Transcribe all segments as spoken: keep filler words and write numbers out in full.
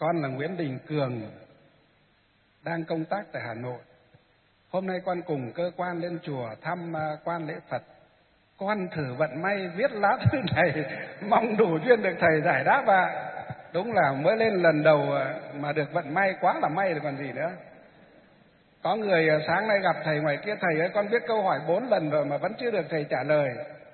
Con là Nguyễn Đình Cường, đang công tác tại Hà Nội. Hôm nay con cùng cơ quan lên chùa thăm quan lễ Phật. Con thử vận may viết lá thư này, mong đủ duyên được thầy giải đáp ạ. À. Đúng là mới lên lần đầu mà được vận may, quá là may rồi còn gì nữa. Có người sáng nay gặp thầy ngoài kia, thầy ơi con viết câu hỏi bốn lần rồi mà vẫn chưa được thầy trả lời.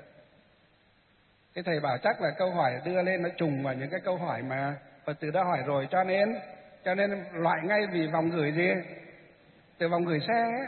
Cái thầy bảo chắc là câu hỏi đưa lên nó trùng vào những cái câu hỏi mà Phật tử đã hỏi rồi, cho nên cho nên loại ngay vì vòng gửi gì? Từ vòng gửi xe ấy.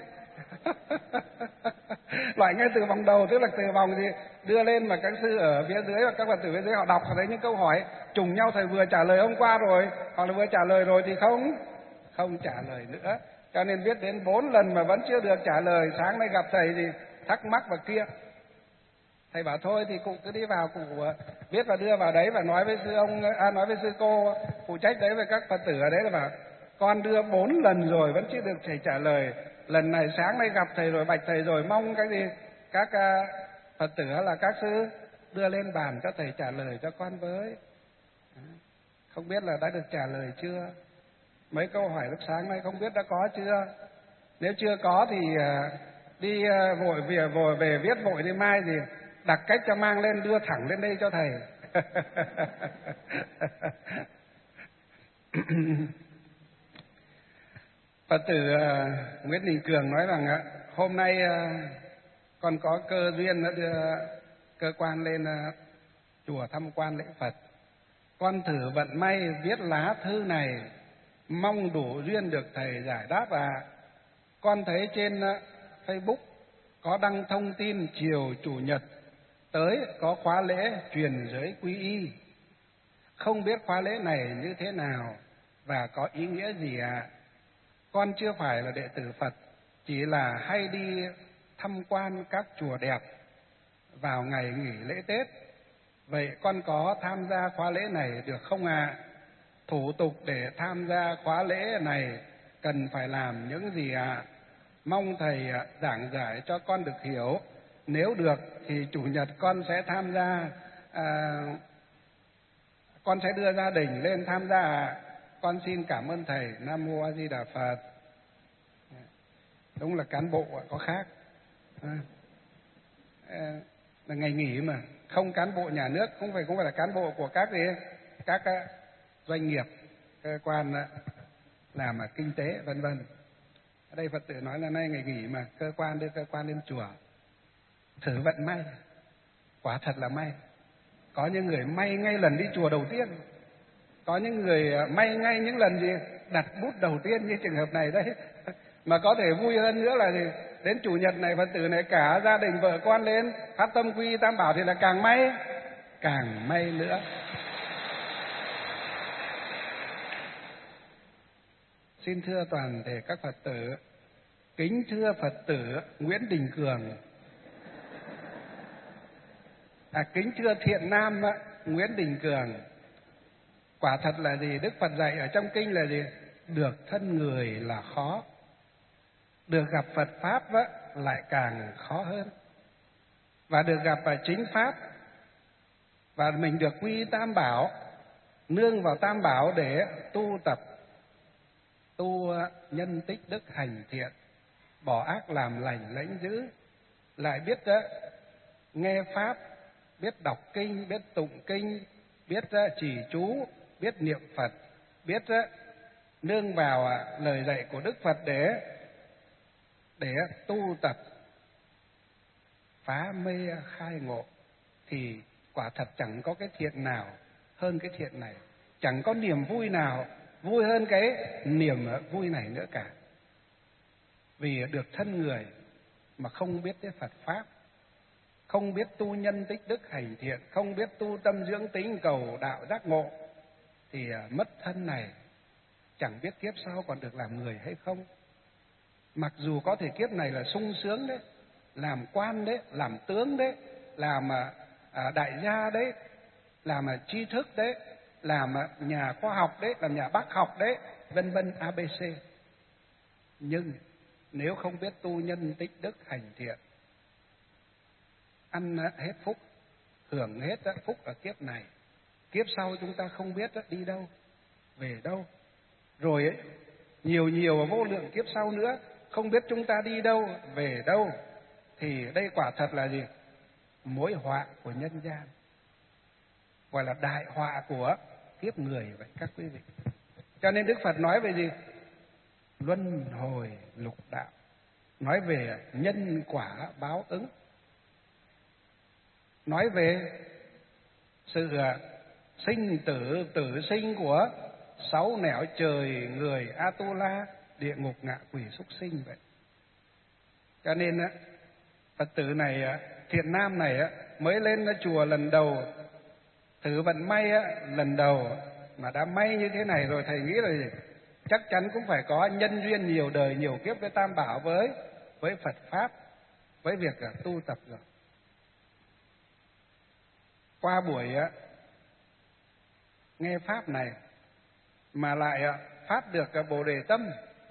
Loại ngay từ vòng đầu, tức là từ vòng gì đưa lên mà các sư ở phía dưới và các Phật tử phía dưới họ đọc thấy những câu hỏi trùng nhau, thầy vừa trả lời hôm qua rồi hoặc là vừa trả lời rồi thì không không trả lời nữa. Cho nên viết đến bốn lần mà vẫn chưa được trả lời. Sáng nay gặp thầy thì thắc mắc và kia. Thầy bảo thôi thì cụ cứ đi vào, cụ viết và đưa vào đấy và nói với sư ông, à, nói với sư cô phụ trách đấy với các Phật tử ở đấy là bảo con đưa bốn lần rồi vẫn chưa được thầy trả lời. Lần này sáng nay gặp thầy rồi, bạch thầy rồi, mong cái gì các uh, Phật tử hay là các sư đưa lên bàn cho thầy trả lời cho con với. Không biết là đã được trả lời chưa? Mấy câu hỏi lúc sáng nay không biết đã có chưa? Nếu chưa có thì uh, đi uh, vội về vội về viết vội đi, mai gì đặt cách cho mang lên đưa thẳng lên đây cho thầy. Phật tử uh, Nguyễn Đình Cường nói rằng uh, hôm nay uh, con có cơ duyên đã đưa cơ quan lên uh, chùa thăm quan lễ Phật. Con thử vận may viết lá thư này, mong đủ duyên được thầy giải đáp à. Con thấy trên uh, Facebook có đăng thông tin chiều Chủ nhật tới có khóa lễ truyền giới quy y. Không biết khóa lễ này như thế nào và có ý nghĩa gì ạ? À? Con chưa phải là đệ tử Phật, chỉ là hay đi tham quan các chùa đẹp vào ngày nghỉ lễ Tết. Vậy con có tham gia khóa lễ này được không ạ? À? Thủ tục để tham gia khóa lễ này cần phải làm những gì ạ? À? Mong thầy giảng giải cho con được hiểu. Nếu được thì Chủ nhật con sẽ tham gia, à, con sẽ đưa gia đình lên tham gia ạ. Con xin cảm ơn thầy. Nam mô A Di Đà Phật. Đúng là cán bộ có khác. À, là ngày nghỉ mà, không cán bộ nhà nước, không phải cũng phải là cán bộ của các gì, các doanh nghiệp, cơ quan làm mà kinh tế vân vân. Ở đây Phật tử nói là nay ngày nghỉ mà, cơ quan đưa cơ quan lên chùa. Thử vận may, quả thật là may. Có những người may ngay lần đi chùa đầu tiên, có những người may ngay những lần gì đặt bút đầu tiên như trường hợp này đấy. Mà có thể vui hơn nữa là gì? Đến Chủ nhật này Phật tử này cả gia đình vợ con lên phát tâm quy y Tam Bảo thì là càng may, càng may nữa. Xin thưa toàn thể các Phật tử, kính thưa Phật tử Nguyễn Đình Cường, à, kính thưa thiện nam Nguyễn Đình Cường. Quả thật là gì? Đức Phật dạy ở trong kinh là gì? Được thân người là khó, được gặp Phật Pháp á, lại càng khó hơn. Và được gặp ở chính Pháp, và mình được quy Tam Bảo, nương vào Tam Bảo để tu tập, tu nhân tích đức hành thiện, bỏ ác làm lành lãnh dữ, lại biết á, nghe Pháp, biết đọc kinh, biết tụng kinh, biết á, trì chú, biết niệm Phật, biết á, nương vào à, lời dạy của Đức Phật để để tu tập phá mê khai ngộ, thì quả thật chẳng có cái thiện nào hơn cái thiện này, chẳng có niềm vui nào vui hơn cái niềm vui này nữa cả. Vì được thân người mà không biết đến Phật Pháp, không biết tu nhân tích đức hành thiện, không biết tu tâm dưỡng tính cầu đạo giác ngộ, thì mất thân này chẳng biết kiếp sau còn được làm người hay không. Mặc dù có thể kiếp này là sung sướng đấy, làm quan đấy, làm tướng đấy, làm à, đại gia đấy, làm à, trí thức đấy, làm à, nhà khoa học đấy, làm nhà bác học đấy, vân vân a bê xê. Nhưng nếu không biết tu nhân tích đức hành thiện, ăn hết phúc, hưởng hết phúc ở kiếp này, kiếp sau chúng ta không biết đi đâu. về đâu. Rồi ấy, nhiều nhiều và vô lượng kiếp sau nữa, không biết chúng ta đi đâu, về đâu. Thì đây quả thật là gì? Mối họa của nhân gian, gọi là đại họa của kiếp người vậy các quý vị. Cho nên Đức Phật nói về gì? Luân hồi lục đạo, nói về nhân quả báo ứng, nói về sự sinh tử tử sinh của sáu nẻo trời, người, Atula, địa ngục, ngạ quỷ, súc sinh vậy. Cho nên á, Phật tử này, Thiện Nam này mới lên chùa lần đầu, thử vận may lần đầu mà đã may như thế này rồi, thầy nghĩ là gì? Chắc chắn cũng phải có nhân duyên nhiều đời nhiều kiếp với Tam Bảo, với với Phật pháp, với việc tu tập rồi. Qua buổi nghe pháp này mà lại phát được Bồ Đề tâm,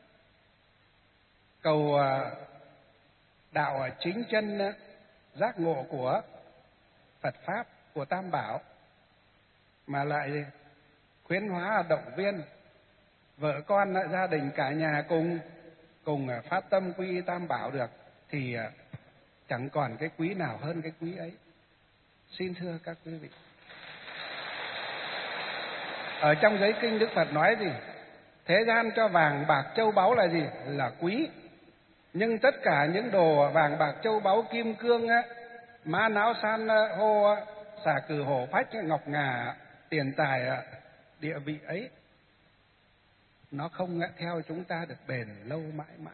cầu đạo chính chân giác ngộ của Phật pháp, của Tam Bảo, mà lại khuyến hóa động viên vợ con, gia đình, cả nhà cùng cùng phát tâm quy y Tam Bảo được, thì chẳng còn cái quý nào hơn cái quý ấy. Xin thưa các quý vị, ở trong giới kinh Đức Phật nói gì? Thế gian cho vàng bạc châu báu là gì? Là quý. Nhưng tất cả những đồ vàng bạc châu báu, kim cương á, mã não san hô, xà cừ hổ phách, ngọc ngà, tiền tài, địa vị ấy, nó không theo chúng ta được bền lâu mãi mãi.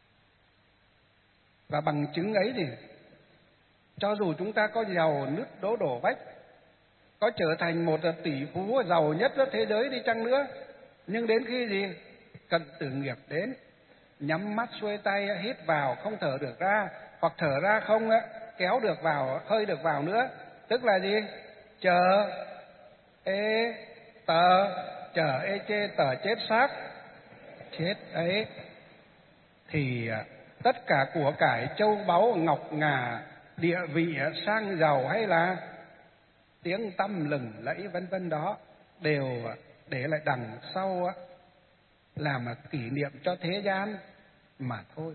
Và bằng chứng ấy thì cho dù chúng ta có giàu nứt đố đổ vách, có trở thành một tỷ phú giàu nhất thế giới đi chăng nữa, nhưng đến khi gì cận tử nghiệp đến, nhắm mắt xuôi tay hít vào không thở được ra, hoặc thở ra không kéo được vào, hơi được vào nữa, tức là gì? Chờ ê tờ, chờ ê chê tờ chết xác chết ấy, thì tất cả của cải châu báu ngọc ngà, địa vị sang giàu, hay là tiếng tăm lừng lẫy vân vân đó, đều để lại đằng sau làm kỷ niệm cho thế gian mà thôi.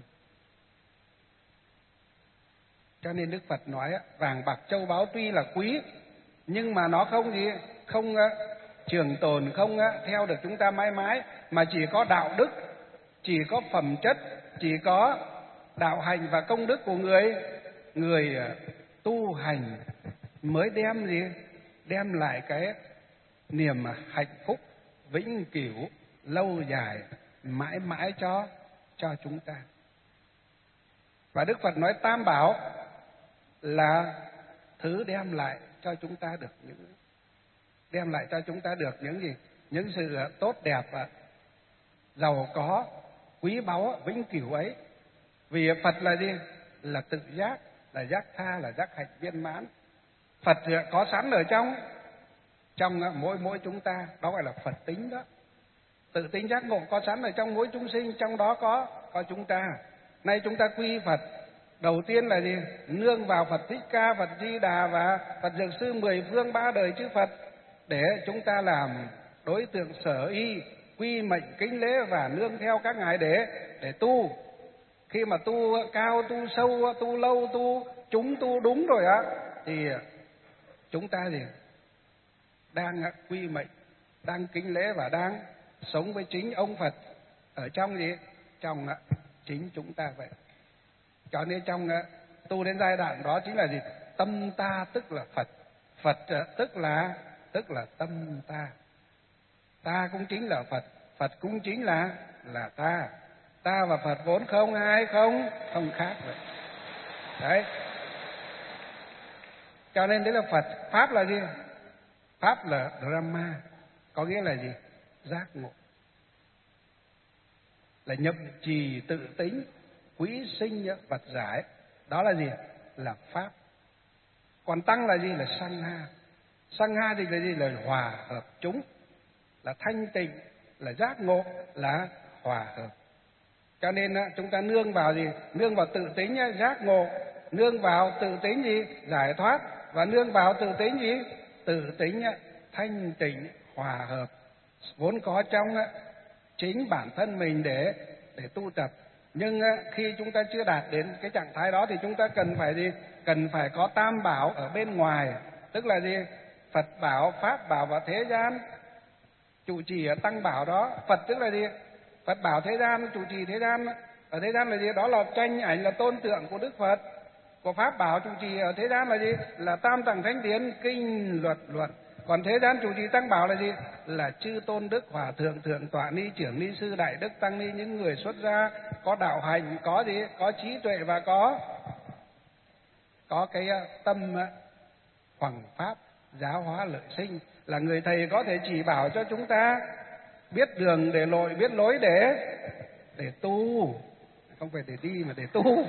Cho nên Đức Phật nói vàng bạc châu báu tuy là quý, nhưng mà nó không gì không trường tồn, không theo được chúng ta mãi mãi, mà chỉ có đạo đức, chỉ có phẩm chất, chỉ có đạo hành và công đức của người người tu hành mới đem gì đem lại cái niềm hạnh phúc vĩnh cửu, lâu dài, mãi mãi cho cho chúng ta. Và Đức Phật nói Tam Bảo là thứ đem lại cho chúng ta được những đem lại cho chúng ta được những gì? Những sự tốt đẹp, giàu có, quý báu, vĩnh cửu ấy. Vì Phật là gì? Là tự giác, là giác tha, là giác hạnh viên mãn. Phật có sẵn ở trong trong mỗi mỗi chúng ta, đó gọi là Phật tính đó. Tự tính giác ngộ có sẵn ở trong mỗi chúng sinh, trong đó có có chúng ta. Nay chúng ta quy Phật, đầu tiên là gì? Nương vào Phật Thích Ca, Phật Di Đà và Phật Dược Sư mười phương ba đời chư Phật, để chúng ta làm đối tượng sở y, quy mệnh kính lễ và nương theo các ngài để để tu. Khi mà tu cao, tu sâu, tu lâu, tu chúng tu đúng rồi á, thì chúng ta gì đang quy mệnh, đang kính lễ và đang sống với chính ông Phật ở trong gì trong chính chúng ta vậy. Cho nên trong tu đến giai đoạn đó chính là gì? Tâm ta tức là Phật, Phật tức là tức là tâm ta. Ta cũng chính là Phật, Phật cũng chính là là ta. Ta và Phật vốn không hai, không không khác vậy. Đấy. Cho nên đấy là Phật. Pháp là gì? Pháp là Brahma, có nghĩa là gì? Giác ngộ. Là nhập trì tự tính, quý sinh vật giải. Đó là gì? Là Pháp. Còn Tăng là gì? Là Sangha. Sangha thì là gì? Là hòa hợp chúng, là thanh tịnh, là giác ngộ, là hòa hợp. Cho nên chúng ta nương vào gì? Nương vào tự tính giác ngộ, nương vào tự tính gì? Giải thoát, và nương vào tự tính gì? Tự tính thanh tịnh, hòa hợp, vốn có trong chính bản thân mình để để tu tập. Nhưng khi chúng ta chưa đạt đến cái trạng thái đó thì chúng ta cần phải gì? Cần phải có tam bảo ở bên ngoài, tức là gì? Phật bảo, Pháp bảo và thế gian trụ trì ở tăng bảo đó. Phật tức là gì? Phật bảo thế gian, trụ trì thế gian. Ở thế gian là gì? Đó là tranh ảnh, là tôn tượng của Đức Phật. Của Pháp bảo trụ trì ở thế gian là gì? Là tam tạng thánh điển, kinh luật luật. Còn thế gian trụ trì tăng bảo là gì? Là chư tôn đức, hòa thượng, thượng tọa ni, trưởng ni sư, đại đức, tăng ni, những người xuất gia có đạo hành, có gì? Có trí tuệ và có có cái tâm hoằng pháp, giáo hóa lợi sinh, là người thầy có thể chỉ bảo cho chúng ta biết đường để lội, biết lối để để tu, không phải để đi mà để tu.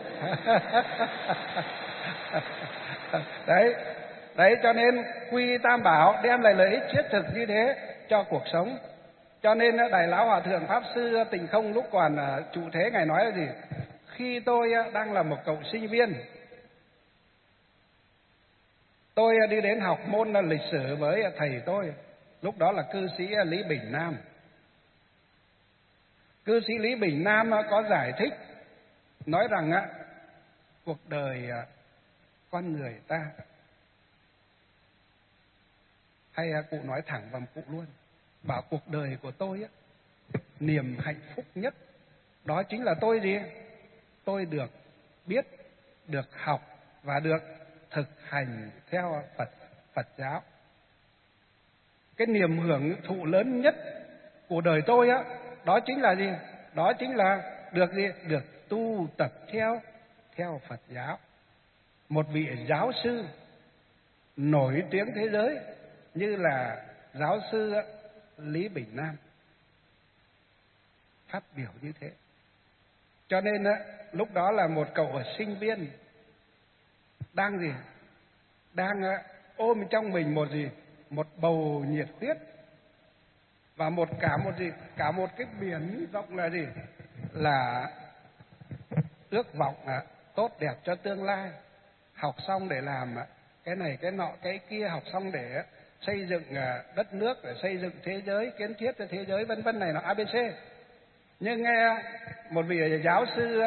Đấy, đấy cho nên quy tam bảo đem lại lợi ích thiết thực như thế cho cuộc sống. Cho nên Đại Lão Hòa Thượng Pháp Sư Tịnh Không lúc còn trụ thế, Ngài nói là gì? Khi tôi đang là một cậu sinh viên, tôi đi đến học môn lịch sử với thầy tôi, lúc đó là cư sĩ Lý Bình Nam. Cư sĩ Lý Bình Nam có giải thích, nói rằng á, cuộc đời con người ta, hay cụ nói thẳng vào cụ luôn, bảo cuộc đời của tôi á, niềm hạnh phúc nhất đó chính là tôi gì? Tôi được biết, được học và được thực hành theo Phật Phật giáo. Cái niềm hưởng thụ lớn nhất của đời tôi á, đó chính là gì? Đó chính là được gì? Được tu tập theo theo Phật giáo. Một vị giáo sư nổi tiếng thế giới như là giáo sư Lý Bình Nam phát biểu như thế. Cho nên á, lúc đó là một cậu sinh viên đang gì? Đang ôm trong mình một gì? Một bầu nhiệt huyết và một cả một gì? Cả một cái biển rộng là gì? Là ước vọng à, tốt đẹp cho tương lai. Học xong để làm cái này cái nọ cái kia, học xong để xây dựng đất nước, để xây dựng thế giới, kiến thiết cho thế giới, vân vân này nọ a bê xê. Nhưng nghe một vị giáo sư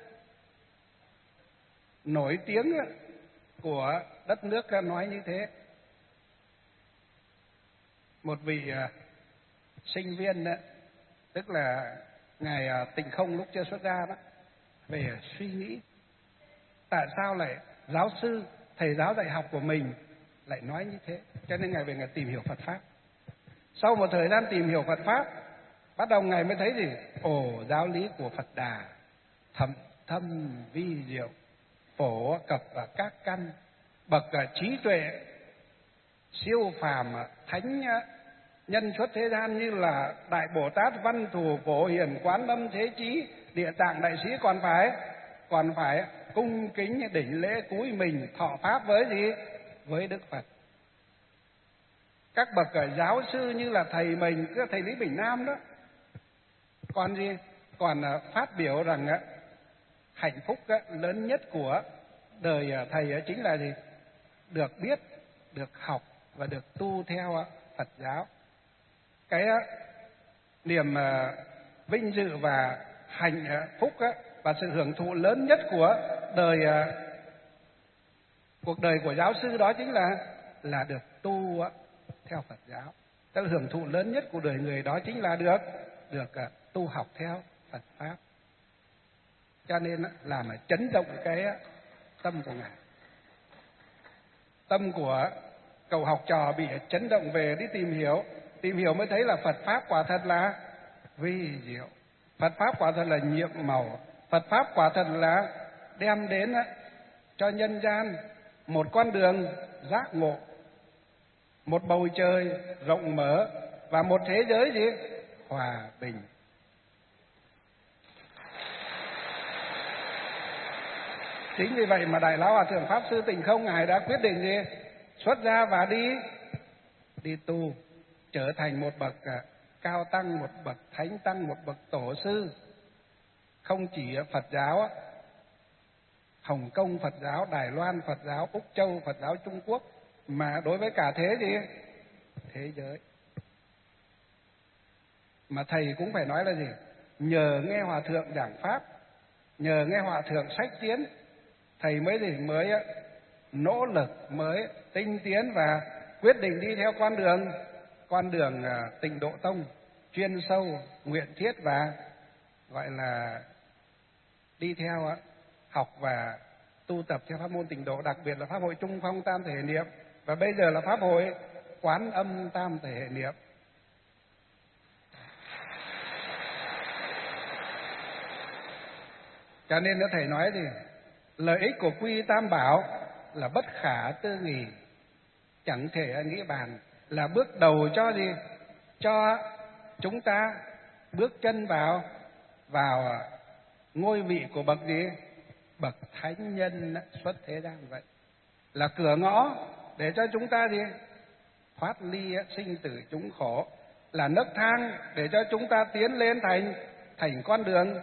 nổi tiếng của đất nước nói như thế, một vị sinh viên đó, tức là ngài Tịnh Không lúc chưa xuất gia đó, về suy nghĩ tại sao lại giáo sư, thầy giáo dạy học của mình lại nói như thế. Cho nên ngài về ngài tìm hiểu Phật pháp. Sau một thời gian tìm hiểu Phật pháp, bắt đầu ngài mới thấy gì? Ồ, giáo lý của Phật Đà thâm thâm vi diệu, phổ cập và các căn, bậc trí tuệ siêu phàm thánh nhân xuất thế gian như là Đại Bồ Tát Văn Thù, Phổ Hiền, Quán Âm, Thế Chí, Địa Tạng Đại Sĩ còn phải còn phải cung kính đỉnh lễ cúi mình thọ pháp với gì? Với Đức Phật. Các bậc giáo sư như là thầy mình, cái thầy Lý Bình Nam đó, còn gì? Còn phát biểu rằng hạnh phúc lớn nhất của đời thầy chính là gì? Được biết, được học và được tu theo Phật giáo. Cái niềm vinh dự và hạnh phúc và sự hưởng thụ lớn nhất của đời cuộc đời của giáo sư đó chính là là được tu theo Phật giáo. Cái hưởng thụ lớn nhất của đời người đó chính là được được tu học theo Phật pháp. Cho nên làm chấn động cái tâm của ngài. Tâm của cậu học trò bị chấn động, về đi tìm hiểu, tìm hiểu mới thấy là Phật pháp quả thật là vi diệu. Phật pháp quả thật là nhiệm màu. Phật pháp quả thật là đem đến cho nhân gian một con đường giác ngộ, một bầu trời rộng mở và một thế giới gì? Hòa bình. Chính vì vậy mà Đại Lão Hòa Thượng Pháp Sư Tịnh Không ngài đã quyết định gì? Xuất gia và đi đi tu, trở thành một bậc cao tăng, một bậc thánh tăng, một bậc tổ sư. Không chỉ Phật giáo Hồng Kông Phật giáo, Đài Loan Phật giáo, Úc Châu Phật giáo Trung Quốc, mà đối với cả thế gì? Thế giới. Mà thầy cũng phải nói là gì? Nhờ nghe hòa thượng giảng pháp, nhờ nghe hòa thượng sách tiến, thầy mới gì mới nỗ lực, mới tinh tiến và quyết định đi theo con đường con đường Tịnh Độ Tông, chuyên sâu, nguyện thiết và gọi là đi theo học và tu tập theo pháp môn Tịnh Độ, đặc biệt là pháp hội Trung Phong Tam Thể Niệm, và bây giờ là pháp hội Quán Âm Tam Thể Niệm. Cho nên nó thầy nói gì? Lợi ích của quy y Tam Bảo là bất khả tư nghì, chẳng thể nghĩ bàn, là bước đầu cho gì? Cho chúng ta bước chân vào vào ngôi vị của bậc gì? Bậc thánh nhân xuất thế gian. Vậy là cửa ngõ để cho chúng ta gì? Thoát ly sinh tử chúng khổ, là nấc thang để cho chúng ta tiến lên thành thành con đường,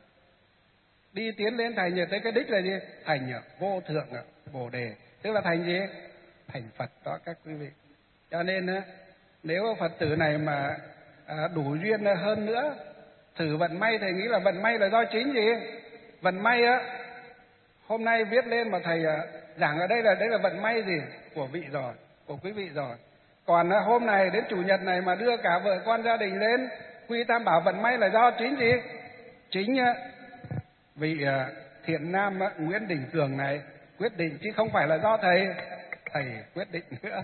đi tiến lên thành tới cái đích là gì? Thành vô thượng Bồ Đề, tức là thành gì? Thành Phật đó các quý vị. Cho nên nếu Phật tử này mà đủ duyên hơn nữa, thử vận may. Thầy nghĩ là vận may là do chính gì? Vận may á, hôm nay viết lên mà thầy giảng ở đây là đấy là vận may gì? Của vị rồi, của quý vị rồi. Còn hôm này đến chủ nhật này mà đưa cả vợ con gia đình lên quy Tam Bảo, vận may là do chính gì? Chính vị thiện nam Nguyễn Đình Cường này quyết định, chứ không phải là do thầy thầy quyết định nữa.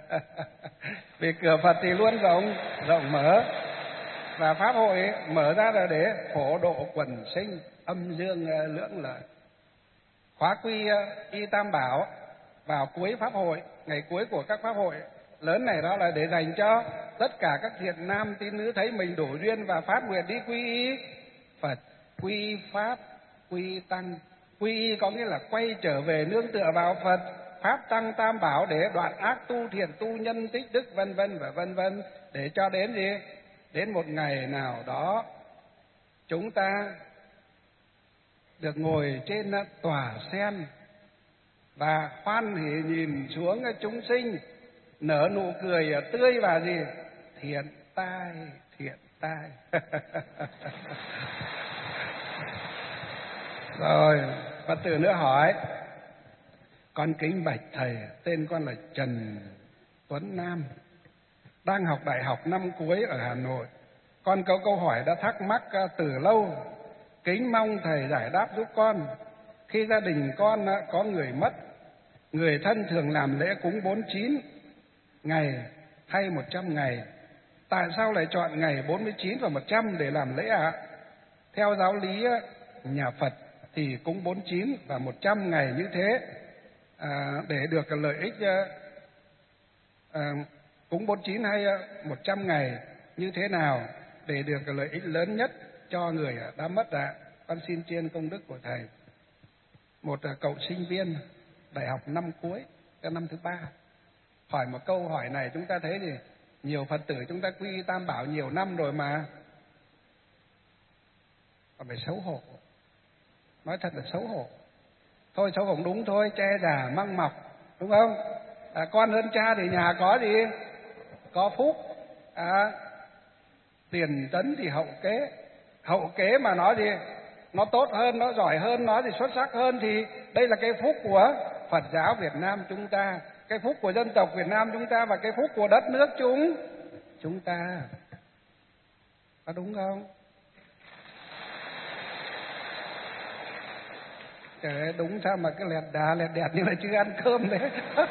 Vì cửa Phật thì luôn rộng rộng mở, và pháp hội mở ra là để phổ độ quần sinh, âm dương lưỡng lợi. Khóa quy y Tam Bảo vào cuối pháp hội, ngày cuối của các pháp hội lớn này, đó là để dành cho tất cả các thiện nam tín nữ thấy mình đủ duyên và phát nguyện đi quy y Phật, quy y Pháp, quy y Tăng. Quy y có nghĩa là quay trở về nương tựa vào Phật, Pháp, Tăng, Tam Bảo để đoạn ác tu thiện, tu nhân tích đức, vân vân và vân vân, để cho đến gì? Đến một ngày nào đó chúng ta được ngồi trên tòa sen và hoan hỉ nhìn xuống chúng sinh, nở nụ cười tươi và gì? Thiện tai, thiện tai. Rồi, Phật tử nữa hỏi: con kính bạch thầy, tên con là Trần Tuấn Nam, đang học đại học năm cuối ở Hà Nội. Con có câu hỏi đã thắc mắc từ lâu, kính mong thầy giải đáp giúp con. Khi gia đình con có người mất, người thân thường làm lễ cúng bốn mươi chín ngày hay một trăm ngày. Tại sao lại chọn ngày bốn mươi chín và một trăm để làm lễ ạ? À? Theo giáo lý nhà Phật thì cúng bốn mươi chín và một trăm ngày như thế à, để được lợi ích à, cúng bốn mươi chín hay một trăm ngày như thế nào để được lợi ích lớn nhất cho người đã mất ạ? À? Con xin tri ân công đức của thầy. Một cậu sinh viên đại học năm cuối, cái năm thứ ba, hỏi một câu hỏi này, chúng ta thấy thì nhiều Phật tử chúng ta quy y Tam Bảo nhiều năm rồi mà còn phải xấu hổ. Nói thật là xấu hổ. Thôi xấu hổ đúng thôi, che già măng mọc, đúng không? À, con hơn cha thì nhà có gì? Có phúc. À, tiền tấn thì hậu kế. Hậu kế mà nó gì? Nó tốt hơn, nó giỏi hơn, nó thì xuất sắc hơn, thì đây là cái phúc của Phật giáo Việt Nam chúng ta, cái phúc của dân tộc Việt Nam chúng ta, và cái phúc của đất nước chúng chúng ta. Có đúng không? Trời ơi, đúng sao mà cái lẹt đà lẹt đẹt như là chưa ăn cơm đấy.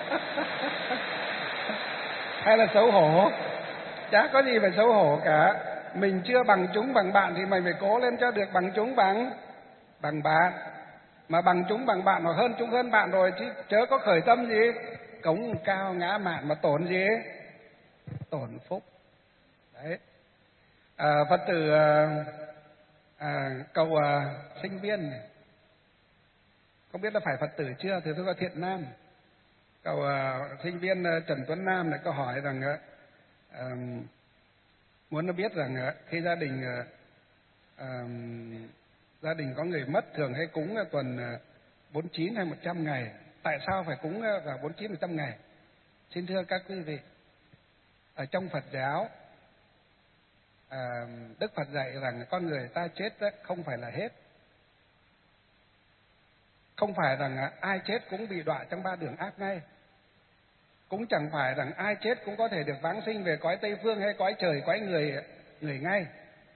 Hay là xấu hổ? Chả có gì phải xấu hổ cả. Mình chưa bằng chúng bằng bạn thì mày phải cố lên cho được bằng chúng bằng bằng bạn. Mà bằng chúng bằng bạn hoặc hơn chúng hơn bạn rồi, chứ chớ có khởi tâm gì cống cao ngã mạn mà tổn gì? Tổn phúc. Đấy. À, Phật tử à, à, cậu à, sinh viên này, không biết là phải Phật tử chưa, thì tôi có thiện nam. Cậu uh, sinh viên uh, Trần Tuấn Nam này có hỏi rằng uh, uh, muốn nó biết rằng uh, khi gia đình uh, uh, gia đình có người mất thường hay cúng uh, tuần uh, bốn mươi chín hay một trăm ngày. Tại sao phải cúng uh, vào bốn mươi chín một trăm ngày? Xin thưa các quý vị, ở trong Phật giáo à, Đức Phật dạy rằng con người ta chết đó, không phải là hết. Không phải rằng ai chết cũng bị đọa trong ba đường ác ngay. Cũng chẳng phải rằng ai chết cũng có thể được vãng sinh về cõi Tây Phương hay cõi trời, cõi người người ngay.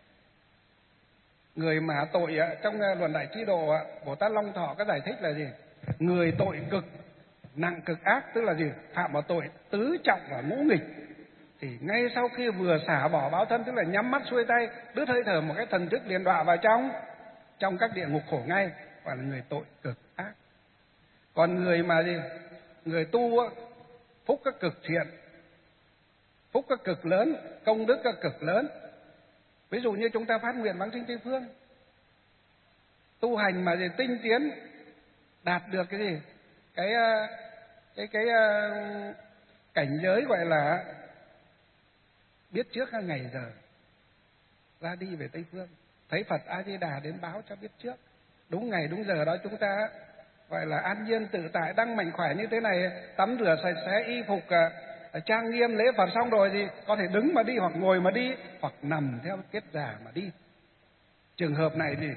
Người mà tội trong luận Đại Trí Độ, Bồ Tát Long Thọ có giải thích là gì? Người tội cực nặng cực ác, tức là gì? Phạm vào tội tứ trọng và ngũ nghịch, thì ngay sau khi vừa xả bỏ báo thân, tức là nhắm mắt xuôi tay, đứt hơi thở, một cái thần thức liền đọa vào trong trong các địa ngục khổ ngay, và là người tội cực ác. Còn người mà gì? Người tu á, phúc các cực thiện, phúc các cực lớn, công đức các cực lớn. Ví dụ như chúng ta phát nguyện vãng sinh Tây Phương, tu hành mà gì tinh tiến, đạt được cái gì? Cái cái cái, cái cảnh giới gọi là biết trước ngày giờ ra đi về Tây Phương, thấy Phật A Di Đà đến báo cho biết trước, đúng ngày đúng giờ đó chúng ta gọi là an nhiên tự tại, đang mạnh khỏe như thế này, tắm rửa sạch sẽ, y phục uh, trang nghiêm lễ Phật xong rồi thì có thể đứng mà đi, hoặc ngồi mà đi, hoặc nằm theo kết già mà đi. Trường hợp này thì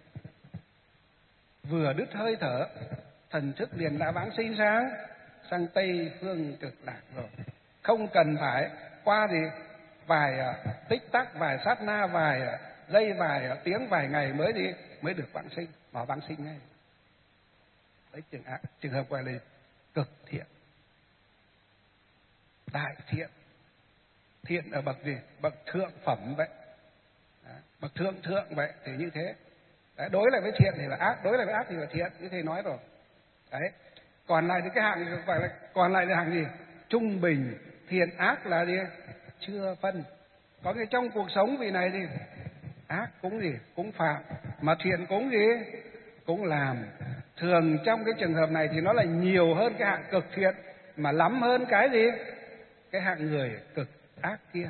vừa đứt hơi thở, thần thức liền đã vãng sinh sang sang Tây Phương cực lạc rồi, không cần phải qua thì vài uh, tích tắc, vài sát na, vài uh, giây, vài uh, tiếng, vài ngày mới đi mới được vãng sinh, mà vãng sinh ngay. Đấy trường, trường hợp gọi là cực thiện, đại thiện. Thiện ở bậc gì? Bậc thượng phẩm vậy. Đấy, bậc thượng thượng vậy thì như thế. Đấy, đối lại với thiện thì là ác, đối lại với ác thì là thiện, như thầy nói rồi. Đấy. Còn lại thì cái hạng gọi là còn lại là hạng gì? Trung bình. Thiện ác là gì? Chưa phân. Có cái trong cuộc sống vị này thì ác cũng gì? Cũng phạm, mà thiện cũng gì? Cũng làm. Thường trong cái trường hợp này thì nó là nhiều hơn cái hạng cực thiện, mà lắm hơn cái gì? Cái hạng người cực ác kia.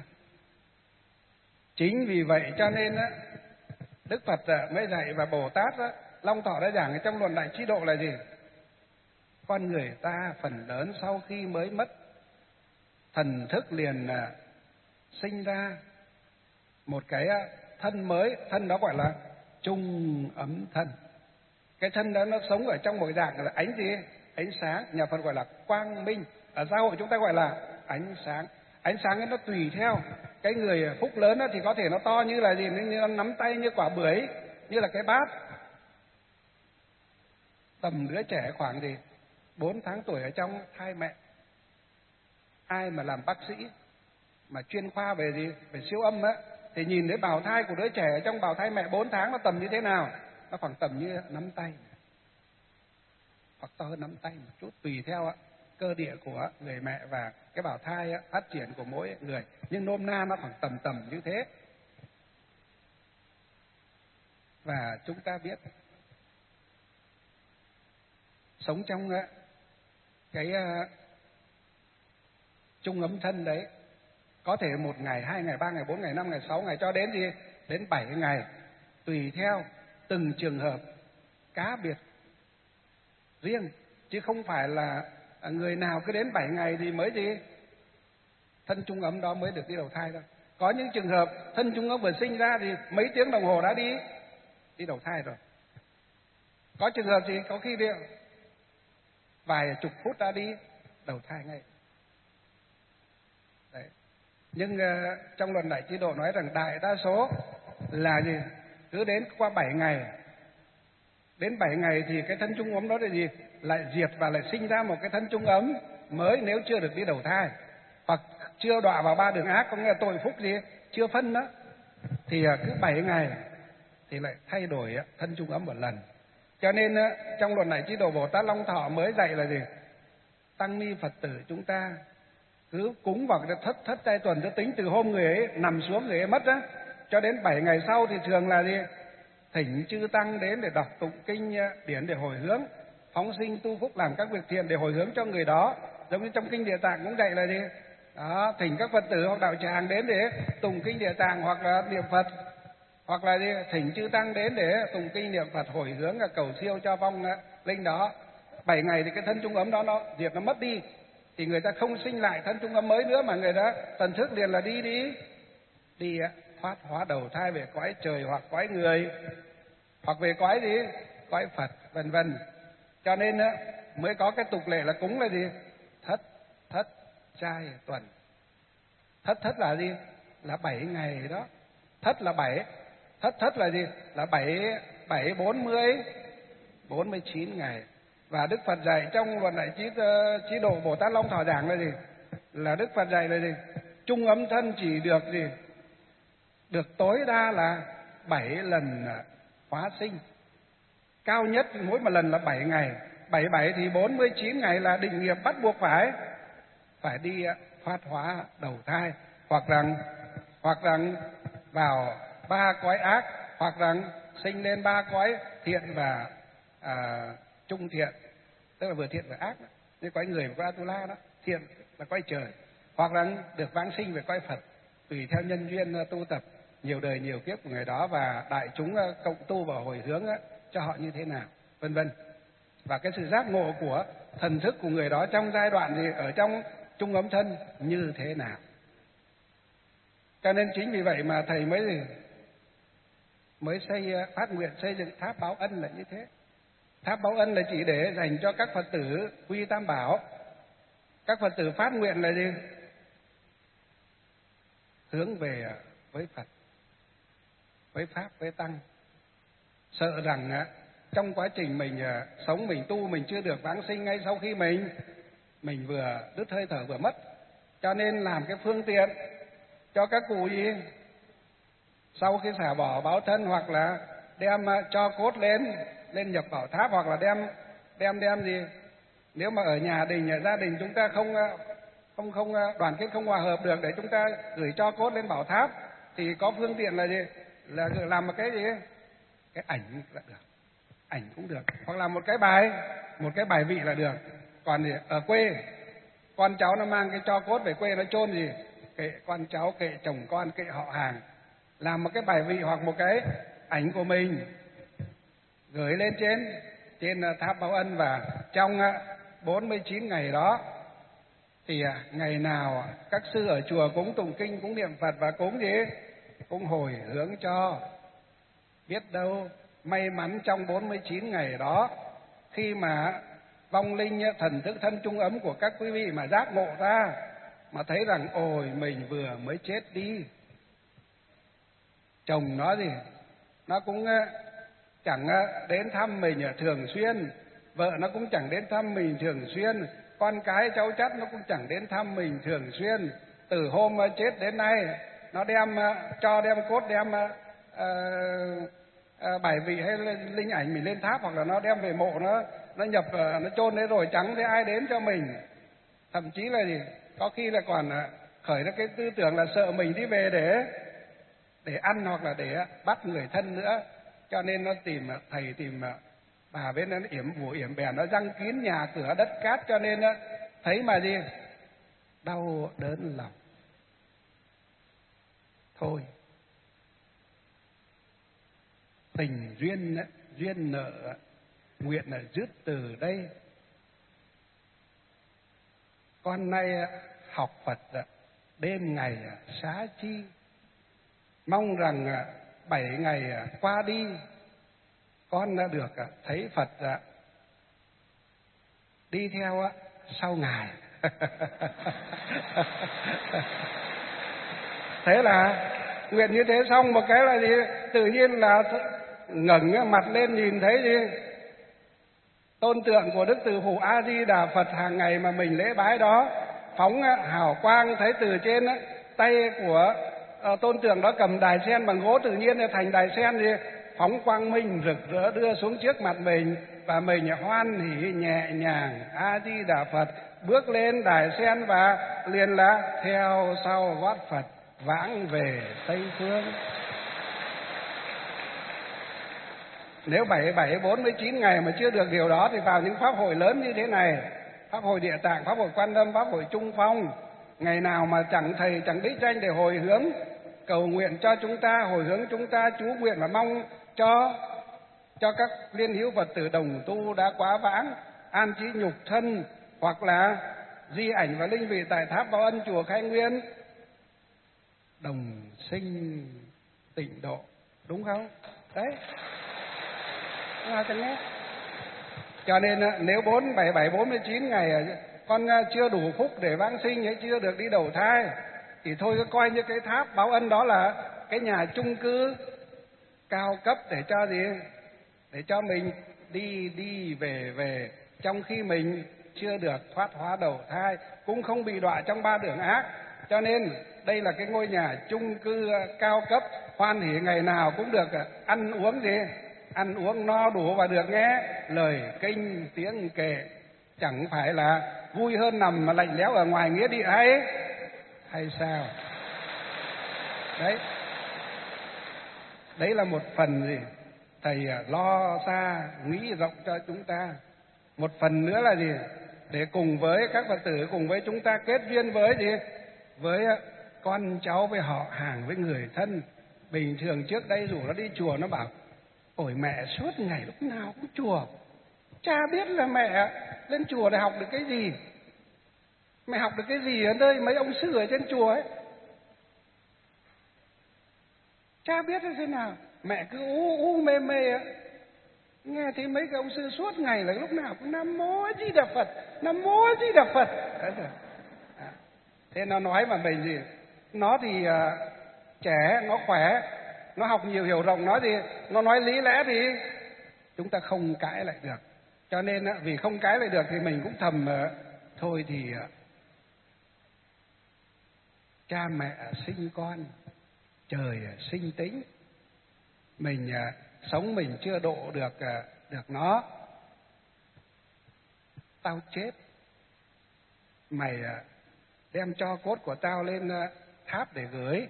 Chính vì vậy cho nên á, Đức Phật mới dạy, và Bồ Tát á, Long Thọ đã giảng trong luận Đại Trí Độ là gì? Con người ta phần lớn sau khi mới mất thần thức liền sinh ra một cái thân mới, thân đó gọi là trung ấm thân. Cái thân đó nó sống ở trong một dạng là ánh gì? Ánh sáng. Nhà Phật gọi là quang minh, ở xã hội chúng ta gọi là ánh sáng. Ánh sáng ấy nó tùy theo cái người phúc lớn đó, thì có thể nó to như là gì? Như nó nắm tay, như quả bưởi, như là cái bát. Tầm đứa trẻ khoảng gì bốn tháng tuổi ở trong thai mẹ, ai mà làm bác sĩ mà chuyên khoa về gì? Về siêu âm á, thì nhìn thấy bào thai của đứa trẻ ở trong bào thai mẹ bốn tháng nó tầm như thế nào? Nó khoảng tầm như nắm tay, hoặc to hơn nắm tay một chút, tùy theo cơ địa của người mẹ và cái bào thai phát triển của mỗi người. Nhưng nôm na nó khoảng tầm tầm như thế. Và chúng ta biết sống trong cái trung ấm thân đấy, có thể một ngày, hai ngày, ba ngày, bốn ngày, năm ngày, sáu ngày, cho đến gì? Đến bảy ngày, tùy theo từng trường hợp cá biệt riêng, chứ không phải là người nào cứ đến bảy ngày thì mới gì thân trung ấm đó mới được đi đầu thai đâu. Có những trường hợp thân trung ấm vừa sinh ra thì mấy tiếng đồng hồ đã đi đi đầu thai rồi. Có trường hợp gì có khi đi vài chục phút đã đi đầu thai ngay. Đấy. Nhưng uh, trong luận Đại Trí Độ nói rằng đại đa số là gì? Cứ đến qua bảy ngày, đến bảy ngày thì cái thân trung ấm đó là gì? Lại diệt và lại sinh ra một cái thân trung ấm mới, nếu chưa được đi đầu thai, hoặc chưa đọa vào ba đường ác, có nghĩa là tội phúc gì chưa phân đó, thì cứ bảy ngày thì lại thay đổi thân trung ấm một lần. Cho nên trong luận Đại Trí Độ, Bồ Tát Long Thọ mới dạy là gì? Tăng ni Phật tử chúng ta cứ cúng vào cái thất thất trai tuần, cứ tính từ hôm người ấy nằm xuống, người ấy mất đó, cho đến bảy ngày sau thì thường là gì? Thỉnh chư tăng đến để đọc tụng kinh điển để hồi hướng, phóng sinh tu phúc, làm các việc thiện để hồi hướng cho người đó. Giống như trong kinh Địa Tạng cũng dạy là gì? Đó, thỉnh các Phật tử hoặc đạo tràng đến để tụng kinh Địa Tạng hoặc là niệm Phật, hoặc là gì? Thỉnh chư tăng đến để tụng kinh niệm Phật hồi hướng và cầu siêu cho vong linh đó. Bảy ngày thì cái thân trung ấm đó nó diệt, nó mất đi, thì người ta không sinh lại thân trung ấm mới nữa, mà người ta thần thức liền là đi đi đi thoát hóa đầu thai về cõi trời hoặc cõi người, hoặc về cõi gì? Cõi Phật, vân vân. Cho nên á, mới có cái tục lệ là cúng là gì? Thất, thất trai tuần. Thất thất là gì? Là bảy ngày đó. Thất là bảy. Thất thất là gì? Là bảy, bảy bốn mươi, bốn mươi chín ngày. Và Đức Phật dạy trong luận Đại Trí, Trí Độ Bồ Tát Long Thọ Giảng là gì? Là Đức Phật dạy là gì? Chung ấm thân chỉ được gì? Được tối đa là bảy lần hóa sinh. Cao nhất mỗi một lần là bảy ngày. Bảy bảy thì bốn mươi chín ngày là định nghiệp bắt buộc phải phải đi thoát hóa đầu thai, hoặc rằng hoặc rằng vào ba cõi ác, hoặc rằng sinh lên ba cõi thiện và à, trung thiện, tức là vừa thiện vừa ác đó. Như cõi người và cõi Atula đó, thiện là cõi trời, hoặc rằng được vãng sinh về cõi Phật, tùy theo nhân duyên tu tập nhiều đời nhiều kiếp của người đó và đại chúng cộng tu và hồi hướng cho họ như thế nào, vân vân. Và cái sự giác ngộ của thần thức của người đó trong giai đoạn gì, ở trong chung ấm thân như thế nào. Cho nên chính vì vậy mà thầy mới gì mới xây phát nguyện xây dựng tháp báo ân là như thế. Tháp báo ân là chỉ để dành cho các Phật tử quy tam bảo. Các Phật tử phát nguyện là gì? Hướng về với Phật, với Pháp, với Tăng. Sợ rằng trong quá trình mình sống, mình tu, mình chưa được vãng sinh ngay sau khi mình mình vừa đứt hơi thở vừa mất. Cho nên làm cái phương tiện cho các cụ gì? Sau khi xả bỏ báo thân, hoặc là đem cho cốt lên lên nhập bảo tháp, hoặc là đem đem đem gì? Nếu mà ở nhà đình, ở gia đình chúng ta không không không đoàn kết, không hòa hợp được để chúng ta gửi cho cốt lên bảo tháp, thì có phương tiện là gì? Là làm một cái gì? Cái ảnh là được, ảnh cũng được, hoặc là một cái bài một cái bài vị là được. Còn thì ở quê con cháu nó mang cái cho cốt về quê nó chôn gì? Kệ con cháu, kệ chồng con, kệ họ hàng, làm một cái bài vị hoặc một cái ảnh của mình gửi lên trên trên tháp báo ân. Và trong bốn mươi chín ngày đó thì ngày nào các sư ở chùa cũng tụng kinh, cũng niệm Phật và cũng gì? Cũng hồi hướng cho. Biết đâu may mắn trong bốn mươi chín ngày đó, khi mà vong linh thần thức thân chung ấm của các quý vị mà giác ngộ ra, mà thấy rằng ôi mình vừa mới chết đi, chồng nó gì nó cũng chẳng đến thăm mình thường xuyên, vợ nó cũng chẳng đến thăm mình thường xuyên, con cái cháu chắt nó cũng chẳng đến thăm mình thường xuyên. Từ hôm chết đến nay nó đem cho đem cốt, đem uh, uh, bài vị hay linh ảnh mình lên tháp, hoặc là nó đem về mộ, nó nó nhập nó chôn đấy rồi chẳng thấy ai đến cho mình. Thậm chí là gì có khi là còn khởi ra cái tư tưởng là sợ mình đi về để để ăn, hoặc là để bắt người thân nữa. Cho nên nó tìm thầy, tìm bà bên nó yểm bùa yểm bèn, nó răng kín nhà cửa đất cát. Cho nên thấy mà gì đau đớn lòng. Thôi, tình duyên duyên nợ nguyện là dứt từ đây. Con nay học Phật đêm ngày xá chi, mong rằng bảy ngày qua đi con đã được thấy Phật đi theo sau Ngài. Thế là nguyện như thế xong một cái là gì? Tự nhiên là ngẩng mặt lên nhìn thấy gì? Tôn tượng của Đức Từ Phụ A Di Đà Phật hàng ngày mà mình lễ bái đó phóng hào quang, thấy từ trên tay của tôn tượng đó cầm đài sen bằng gỗ tự nhiên thành đài sen gì? Phóng quang minh rực rỡ đưa xuống trước mặt mình, và mình hoan hỉ nhẹ nhàng A Di Đà Phật bước lên đài sen và liền là theo sau gót Phật vãng về Tây Phương. Nếu bảy bảy bốn mươi chín ngày mà chưa được điều đó thì vào những pháp hội lớn như thế này, pháp hội Địa Tạng, pháp hội Quan Âm, pháp hội Trung Phong, ngày nào mà chẳng thầy chẳng đích danh để hồi hướng cầu nguyện cho chúng ta, hồi hướng chúng ta chú nguyện và mong cho cho các liên hữu Phật tử đồng tu đã quá vãng an trí nhục thân, hoặc là di ảnh và linh vị tại tháp báo ân chùa Khai Nguyên đồng sinh tịnh độ, đúng không? Đấy, à, cho nghe. Cho nên nếu bốn bảy bảy bốn mươi chín ngày con chưa đủ phúc để vãng sinh hay chưa được đi đầu thai thì thôi cứ coi như cái tháp báo ân đó là cái nhà chung cư cao cấp để cho gì? Để cho mình đi đi về về, trong khi mình chưa được thoát hóa đầu thai, cũng không bị đọa trong ba đường ác. Cho nên đây là cái ngôi nhà chung cư cao cấp, hoan hỉ ngày nào cũng được ăn uống gì? Ăn uống no đủ và được nghe lời kinh tiếng kệ, chẳng phải là vui hơn nằm mà lạnh lẽo ở ngoài nghĩa địa hay hay sao? Đấy, đấy là một phần gì thầy lo xa nghĩ rộng cho chúng ta. Một phần nữa là gì? Để cùng với các Phật tử, cùng với chúng ta kết duyên với gì? Với con cháu, với họ hàng, với người thân. Bình thường trước đây rủ nó đi chùa, nó bảo ôi mẹ suốt ngày lúc nào cũng chùa, chả biết là mẹ lên chùa để học được cái gì. Mẹ học được cái gì ở đây mấy ông sư ở trên chùa ấy, chả biết là thế nào. Mẹ cứ u u mê mê á, nghe thấy mấy cái ông sư suốt ngày là lúc nào cũng Nam Mô A Di Đà Phật, Nam Mô A Di Đà Phật. Đấy rồi. À, thế nó nói mà mình gì? Nó thì uh, trẻ, nó khỏe, nó học nhiều hiểu rộng, nói gì? Nó nói lý lẽ thì chúng ta không cãi lại được. Cho nên uh, vì không cãi lại được thì mình cũng thầm uh, thôi thì uh, cha mẹ sinh con, trời sinh tính, mình uh, sống mình chưa độ được uh, được nó, tao chết, mày uh, đem cho cốt của tao lên uh, tháp để gửi,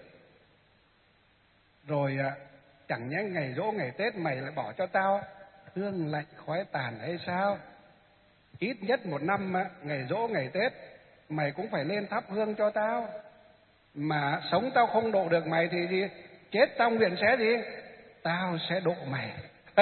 rồi uh, chẳng nhẽ ngày giỗ ngày Tết mày lại bỏ cho tao hương lạnh khói tàn hay sao? Ít nhất một năm uh, ngày giỗ ngày Tết mày cũng phải lên thắp hương cho tao. Mà sống tao không độ được mày thì gì? Chết tao nguyện sẽ gì? Tao sẽ độ mày.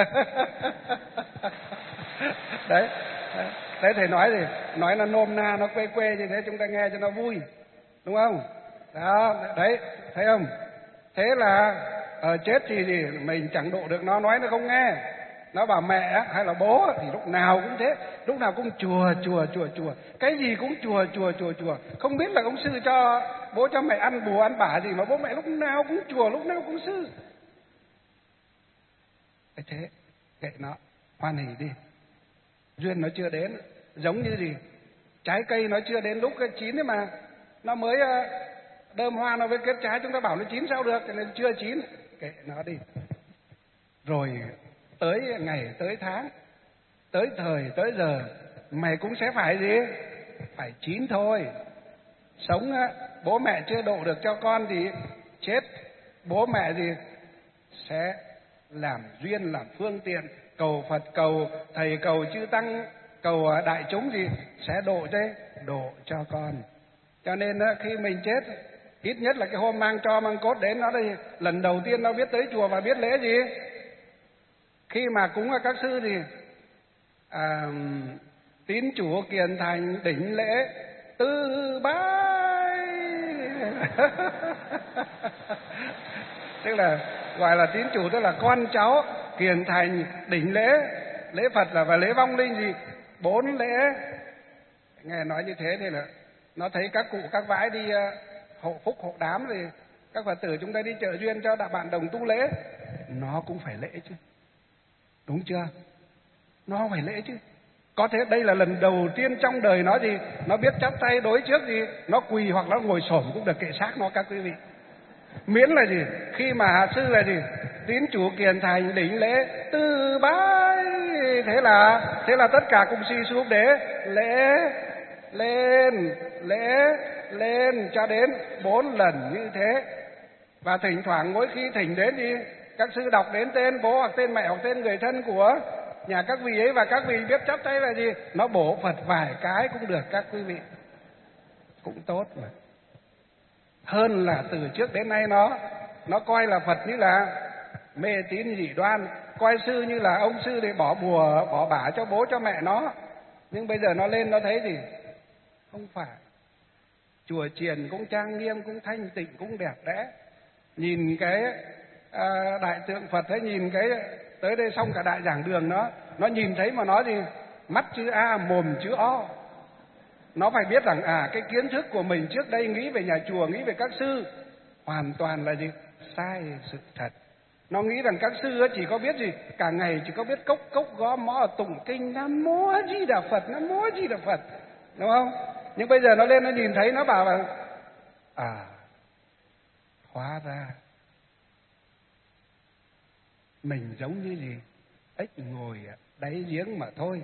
Đấy, đấy thầy nói gì? Nói là nôm na, nó quê quê như thế chúng ta nghe cho nó vui, đúng không? Đó, đấy, thấy không? Thế là ở chết thì gì? Mình chẳng độ được nó, nói nó không nghe. Nó bảo mẹ hay là bố thì lúc nào cũng thế, lúc nào cũng chùa chùa chùa chùa, cái gì cũng chùa chùa chùa chùa. Không biết là ông sư cho bố cho mẹ ăn bùa ăn bả gì mà bố mẹ lúc nào cũng chùa, lúc nào cũng sư. Cái thế, kệ nó, hoan hỉ đi. Duyên nó chưa đến, giống như gì? Trái cây nó chưa đến lúc chín ấy mà, nó mới đơm hoa nó mới kết trái, chúng ta bảo nó chín sao được, cho nên chưa chín, kệ nó đi. Rồi tới ngày, tới tháng, tới thời, tới giờ, mày cũng sẽ phải gì? Phải chín thôi. Sống bố mẹ chưa độ được cho con thì chết, bố mẹ gì? Sẽ làm duyên, làm phương tiện, cầu Phật, cầu Thầy, cầu Chư Tăng, cầu đại chúng gì? Sẽ độ thế, độ cho con. Cho nên khi mình chết, ít nhất là cái hôm mang cho mang cốt đến, nó đây lần đầu tiên nó biết tới chùa và biết lễ gì? Khi mà cúng các sư thì à, tín chủ kiền thành đỉnh lễ tư bái. Tức là gọi là tín chủ, tức là con cháu, kiền thành đỉnh lễ, lễ Phật là và lễ vong linh gì? Bốn lễ. Nghe nói như thế thì là nó thấy các cụ các vãi đi hộ phúc hộ đám thì các Phật tử chúng ta đi trợ duyên cho bạn đồng tu lễ, nó cũng phải lễ chứ, đúng chưa? Nó phải lễ chứ. Có thế đây là lần đầu tiên trong đời nó gì? Nó biết chắp tay đối trước gì? Nó quỳ hoặc nó ngồi xổm cũng được, kệ xác nó các quý vị. Miễn là gì? Khi mà hạ sư là gì? Tín chủ kiền thành đỉnh lễ tư bái. Thế là thế là tất cả cùng suy sụp để lễ lên, lễ lên cho đến bốn lần như thế. Và thỉnh thoảng mỗi khi thỉnh đến đi, các sư đọc đến tên bố hoặc tên mẹ hoặc tên người thân của nhà các vị ấy, và các vị biết chắp tay là gì? Nó bổ Phật vài cái cũng được các quý vị. Cũng tốt mà. Hơn là từ trước đến nay nó nó coi là Phật như là mê tín dị đoan, coi sư như là ông sư để bỏ bùa bỏ bả cho bố cho mẹ nó. Nhưng bây giờ nó lên nó thấy gì? Không phải. Chùa chiền cũng trang nghiêm, cũng thanh tịnh, cũng đẹp đẽ. Nhìn cái à, đại tượng Phật thấy nhìn cái tới đây xong cả đại giảng đường nó nó nhìn thấy mà nói gì mắt chữ A mồm chữ O. Nó phải biết rằng à cái kiến thức của mình trước đây nghĩ về nhà chùa, nghĩ về các sư hoàn toàn là gì? Sai sự thật. Nó nghĩ rằng các sư chỉ có biết gì? Cả ngày chỉ có biết cốc cốc gõ mõ tụng kinh Nam Mô A Di Đà Phật, Nam Mô A Di Đà Phật, đúng không? Nhưng bây giờ nó lên nó nhìn thấy nó bảo là à hóa ra mình giống như gì? Ếch ngồi đáy giếng mà thôi.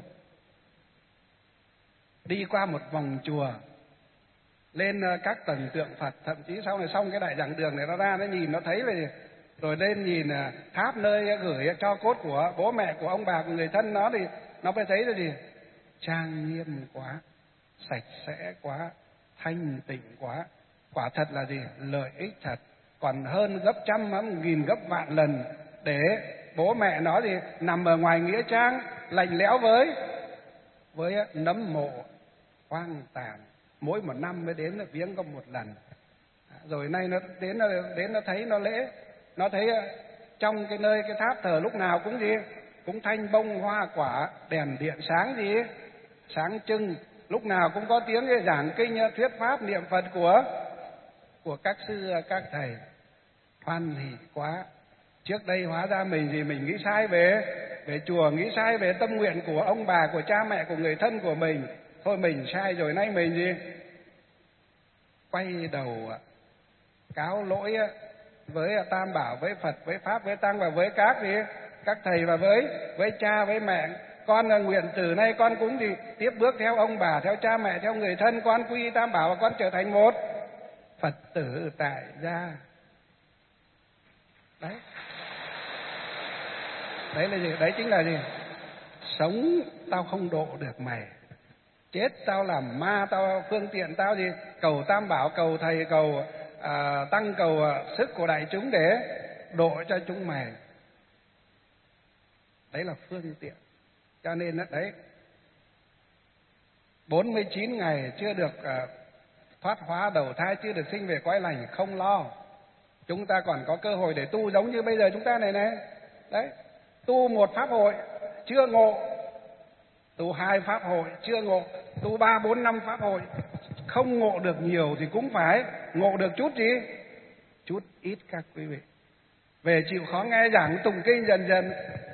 Đi qua một vòng chùa, lên các tầng tượng Phật, thậm chí sau này xong cái đại giảng đường này nó ra nó nhìn nó thấy về, rồi lên nhìn tháp nơi gửi cho cốt của bố mẹ của ông bà của người thân nó thì nó mới thấy là gì? Trang nghiêm quá, sạch sẽ quá, thanh tịnh quá. Quả thật là gì? Lợi ích thật, còn hơn gấp trăm một nghìn gấp vạn lần để bố mẹ nó thì nằm ở ngoài nghĩa trang lạnh lẽo với với nấm mộ hoang tàn, mỗi một năm mới đến viếng có một lần. Rồi nay nó đến nó đến nó thấy nó lễ, nó thấy trong cái nơi cái tháp thờ lúc nào cũng gì cũng thanh bông hoa quả, đèn điện sáng gì sáng trưng, lúc nào cũng có tiếng giảng kinh thuyết pháp niệm Phật của của các sư các thầy. Hoan hỉ quá. Trước đây hóa ra mình gì mình nghĩ sai về về chùa, nghĩ sai về tâm nguyện của ông bà, của cha mẹ, của người thân của mình. Thôi mình sai rồi, nay mình gì quay đầu cáo lỗi với Tam Bảo, với Phật, với Pháp, với Tăng và với các gì các thầy và với với cha, với mẹ. Con nguyện từ nay con cũng gì tiếp bước theo ông bà, theo cha mẹ, theo người thân, con quy Tam Bảo và con trở thành một Phật tử tại gia. Đấy. Đấy là gì? Đấy chính là gì? Sống tao không độ được mày, chết tao làm ma, tao phương tiện tao gì cầu Tam Bảo, cầu thầy, cầu à, tăng, cầu à, sức của đại chúng để độ cho chúng mày. Đấy là phương tiện. Cho nên đấy, bốn mươi chín ngày chưa được à, thoát hóa đầu thai, chưa được sinh về cõi lành, không lo. Chúng ta còn có cơ hội để tu giống như bây giờ chúng ta này này. Đấy, tu một pháp hội chưa ngộ, tu hai pháp hội chưa ngộ, tu ba bốn năm pháp hội không ngộ được nhiều thì cũng phải ngộ được chút gì, chút ít các quý vị. Về chịu khó nghe giảng tụng kinh dần dần,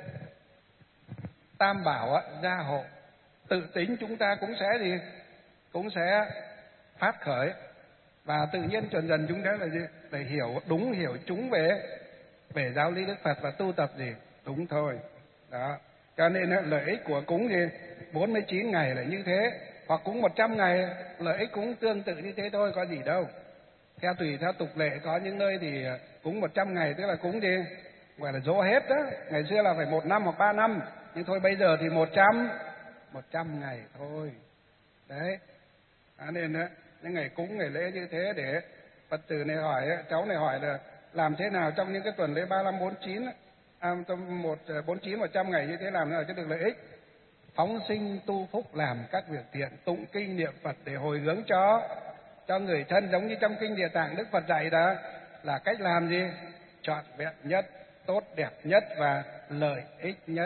Tam Bảo gia hộ, tự tính chúng ta cũng sẽ gì, cũng sẽ phát khởi, và tự nhiên dần dần chúng ta là gì, để hiểu đúng, hiểu chúng về về giáo lý Đức Phật và tu tập gì đúng thôi. Đó. Cho nên lợi ích của cúng gì bốn mươi chín ngày là như thế, hoặc cúng một trăm ngày lợi ích cũng tương tự như thế thôi, có gì đâu. Theo tùy theo tục lệ, có những nơi thì cúng một trăm ngày tức là cúng gì gọi là dỗ hết đó. Ngày xưa là phải một năm hoặc ba năm, nhưng thôi bây giờ thì một trăm một trăm ngày thôi. Đấy. À, nên đó, những ngày cúng ngày lễ như thế để Phật tử này hỏi, cháu này hỏi là làm thế nào trong những cái tuần lễ ba mươi lăm bốn mươi chín à, một bốn mươi chín một trăm ngày như thế làm thế nào cho được lợi ích. Phóng sinh tu phúc, làm các việc thiện, tụng kinh niệm Phật để hồi hướng cho cho người thân, giống như trong kinh Địa Tạng Đức Phật dạy đó, là cách làm gì trọn vẹn nhất, tốt đẹp nhất và lợi ích nhất.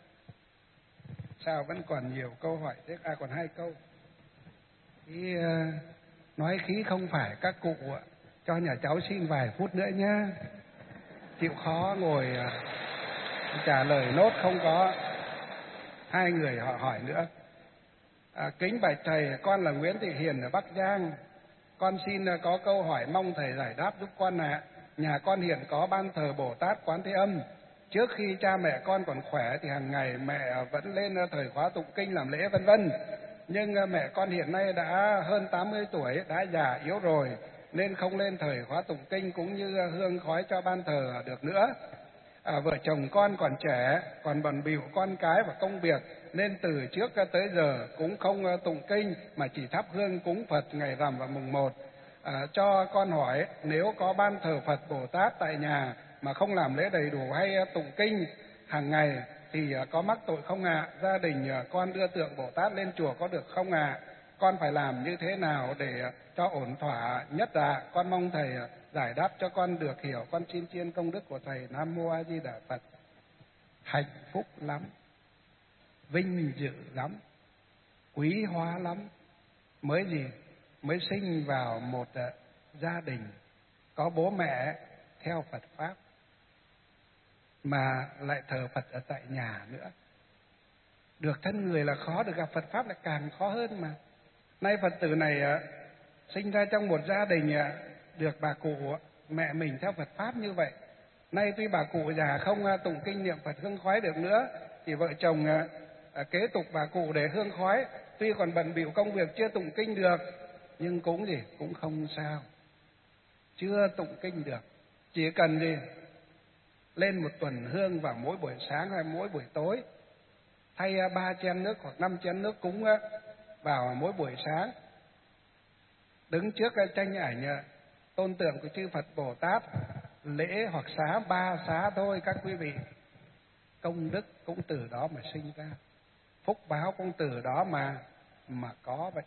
Sao vẫn còn nhiều câu hỏi thế? À, còn hai câu. Ý, uh, nói khí không phải các cụ, cho nhà cháu xin vài phút nữa nhá. Chịu khó ngồi uh, trả lời nốt, không có hai người họ hỏi nữa. À, kính bạch thầy, con là Nguyễn Thị Hiền ở Bắc Giang. Con xin uh, có câu hỏi mong thầy giải đáp giúp con ạ. À. Nhà con hiện có ban thờ Bồ Tát Quán Thế Âm. Trước khi cha mẹ con còn khỏe thì hàng ngày mẹ vẫn lên thời khóa tụng kinh làm lễ vân vân. Nhưng mẹ con hiện nay đã hơn tám mươi tuổi, đã già yếu rồi, nên không lên thời khóa tụng kinh cũng như hương khói cho ban thờ được nữa. À, vợ chồng con còn trẻ, còn bận bịu con cái và công việc, nên từ trước tới giờ cũng không tụng kinh mà chỉ thắp hương cúng Phật ngày rằm và mùng một. À, cho con hỏi, nếu có ban thờ Phật Bồ Tát tại nhà mà không làm lễ đầy đủ hay tụng kinh hàng ngày thì có mắc tội không ạ? À? Gia đình con đưa tượng Bồ Tát lên chùa có được không ạ? À? con phải làm như thế nào để cho ổn thỏa nhất dạ. Con mong thầy giải đáp cho con được hiểu. Con xin chiên công đức của thầy. Nam mô A Di Đà Phật. Hạnh phúc lắm, vinh dự lắm, quý hóa lắm, mới gì mới sinh vào một uh, gia đình có bố mẹ theo Phật pháp mà lại thờ Phật ở tại nhà nữa. Được thân người là khó, được gặp Phật pháp lại càng khó hơn mà. Nay Phật tử này uh, sinh ra trong một gia đình uh, được bà cụ uh, mẹ mình theo Phật pháp như vậy. Nay tuy bà cụ già không uh, tụng kinh niệm Phật hương khói được nữa, thì vợ chồng uh, uh, kế tục bà cụ để hương khói. Tuy còn bận bịu công việc chưa tụng kinh được, nhưng cũng gì cũng không sao. Chưa tụng kinh được, chỉ cần gì lên một tuần hương vào mỗi buổi sáng hay mỗi buổi tối, thay ba chén nước hoặc năm chén nước cúng vào mỗi buổi sáng, đứng trước tranh ảnh tôn tượng của chư Phật Bồ Tát, lễ hoặc xá ba xá thôi các quý vị. Công đức cũng từ đó mà sinh ra, phúc báo cũng từ đó mà mà có vậy.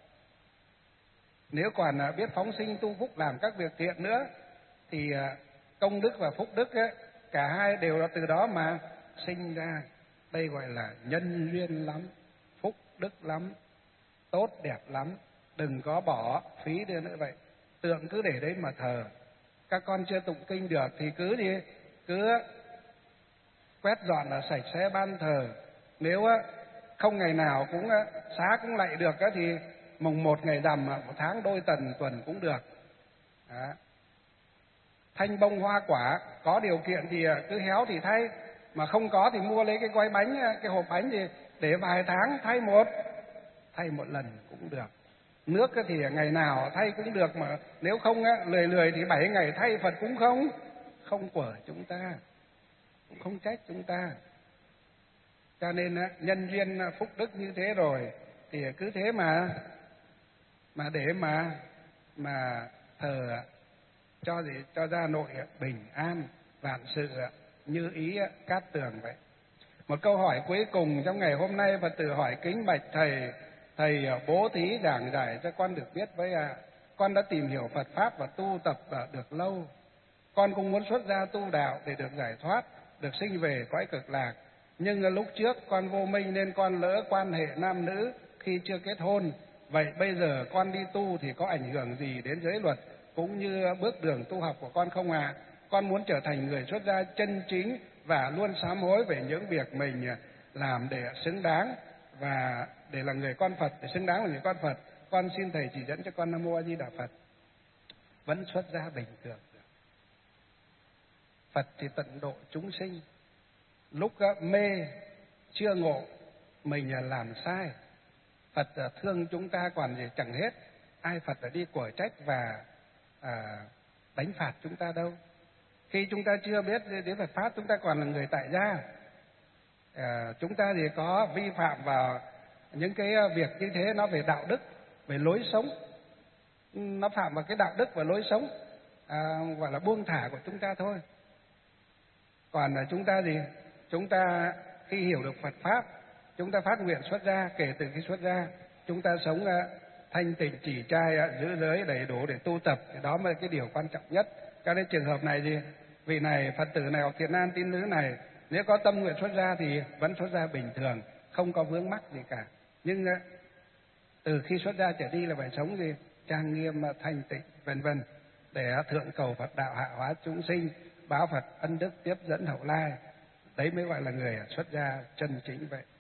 Nếu còn biết phóng sinh tu phúc làm các việc thiện nữa, thì công đức và phúc đức ấy, cả hai đều là từ đó mà sinh ra. Đây gọi là nhân duyên lắm, phúc đức lắm, tốt đẹp lắm. Đừng có bỏ phí đi nữa vậy. Tượng cứ để đấy mà thờ. Các con chưa tụng kinh được thì cứ đi cứ quét dọn là sạch sẽ ban thờ. Nếu không ngày nào cũng xá cũng lạy được thì mùng một ngày rằm một tháng đôi tần tuần cũng được. Đó. Thanh bông hoa quả, có điều kiện thì cứ héo thì thay, mà không có thì mua lấy cái gói bánh, cái hộp bánh thì để vài tháng thay một, thay một lần cũng được. Nước thì ngày nào thay cũng được, mà nếu không lười lười thì bảy ngày thay Phật cũng không, không quở chúng ta, cũng không trách chúng ta. Cho nên nhân duyên phúc đức như thế rồi thì cứ thế mà mà để mà mà thờ cho gì cho gia nội bình an, vạn sự như ý cát tường vậy. Một câu hỏi cuối cùng trong ngày hôm nay, Phật tử hỏi kính bạch thầy, thầy bố thí giảng giải cho con được biết với à. Con đã tìm hiểu Phật pháp và tu tập được lâu. Con cũng muốn xuất gia tu đạo để được giải thoát, được sinh về cõi cực lạc. Nhưng lúc trước con vô minh nên con lỡ quan hệ nam nữ khi chưa kết hôn. Vậy bây giờ con đi tu thì có ảnh hưởng gì đến giới luật cũng như bước đường tu học của con không ạ? À? Con muốn trở thành người xuất gia chân chính và luôn sám hối về những việc mình làm để xứng đáng, và để là người con Phật, để xứng đáng là người con Phật. Con xin thầy chỉ dẫn cho con. Nam mô A Di Đà Phật. Vẫn xuất gia bình thường được. Phật thì tận độ chúng sinh. Lúc mê chưa ngộ mình làm sai, Phật thương chúng ta còn gì chẳng hết. Ai Phật đã đi quở trách và à, đánh phạt chúng ta đâu. Khi chúng ta chưa biết đến Phật pháp, chúng ta còn là người tại gia. À, chúng ta thì có vi phạm vào những cái việc như thế, nó về đạo đức, về lối sống, nó phạm vào cái đạo đức và lối sống, à, gọi là buông thả của chúng ta thôi. Còn chúng ta gì? Chúng ta khi hiểu được Phật pháp, chúng ta phát nguyện xuất gia. Kể từ khi xuất gia, chúng ta sống uh, thanh tịnh, chỉ trai, uh, giữ giới đầy đủ để tu tập, thì đó mới là cái điều quan trọng nhất. Cho nên trường hợp này gì? Vị này Phật tử này hoặc thiện nam tín nữ này, nếu có tâm nguyện xuất gia thì vẫn xuất gia bình thường, không có vướng mắc gì cả. Nhưng uh, từ khi xuất gia trở đi là phải sống gì? Trang nghiêm, uh, thanh tịnh, vân vân, để uh, thượng cầu Phật đạo, hạ hóa chúng sinh, báo Phật ân đức tiếp dẫn hậu lai. Đấy mới gọi là người xuất gia chân chính vậy.